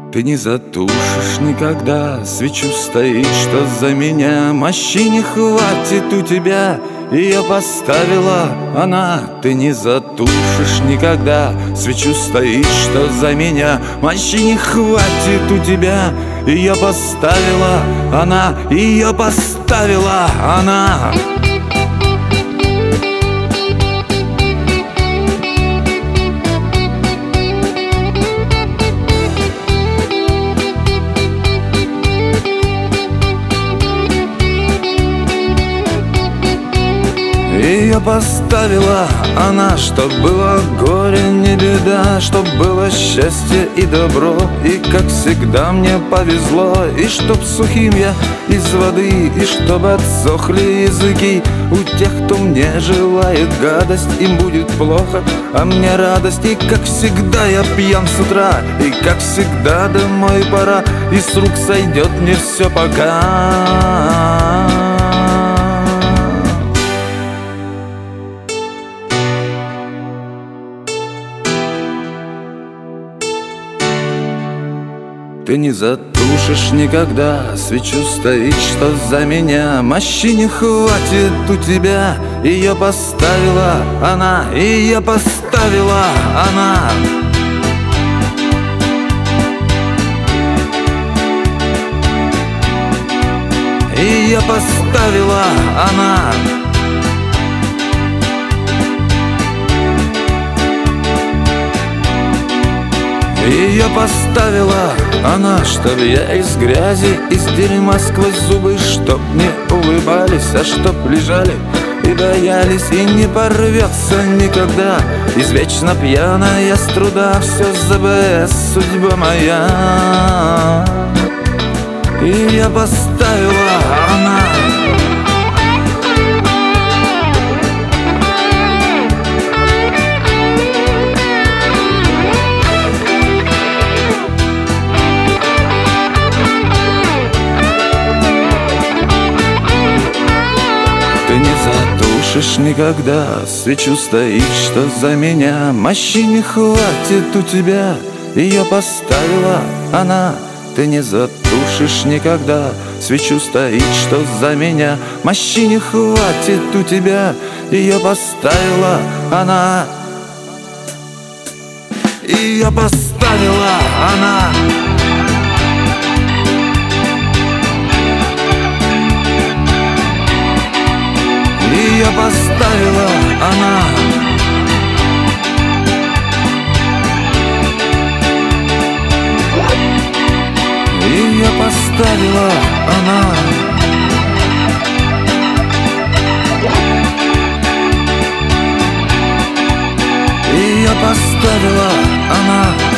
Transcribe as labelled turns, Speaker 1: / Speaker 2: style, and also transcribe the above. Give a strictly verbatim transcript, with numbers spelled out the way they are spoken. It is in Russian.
Speaker 1: Ты не затушишь никогда, свечу стоит, что за меня. Мощи не хватит у тебя, ее поставила она. Ты не затушишь никогда, свечу стоит, что за меня. Мощи не хватит у тебя, ее поставила она. Ее поставила она. Ее поставила она, чтоб было горе, не беда, чтоб было счастье и добро. И как всегда мне повезло, и чтоб сухим я из воды, и чтоб отсохли языки у тех, кто мне желает гадость. Им будет плохо, а мне радость. И как всегда я пьян с утра, и как всегда домой пора, и с рук сойдет мне все пока. Ты не затушишь никогда, свечу стоит, что за меня. Мощи не хватит у тебя, ее поставила она. Ее поставила она. Ее поставила она. Ее поставила она, чтоб я из грязи, из дерьма сквозь зубы, чтоб не улыбались, а чтоб лежали и боялись. И не порвется никогда извечно пьяная с труда. Все ЗБС, судьба моя. Ее поставила она. Ты не затушишь никогда, свечу стоит, что за меня. Мощи не хватит у тебя, ее поставила она. Ты не затушишь никогда, свечу стоит, что за меня. Мощи не хватит у тебя, ее поставила она. Ее поставила она. Ее поставила она. Ее поставила она. Ее поставила она.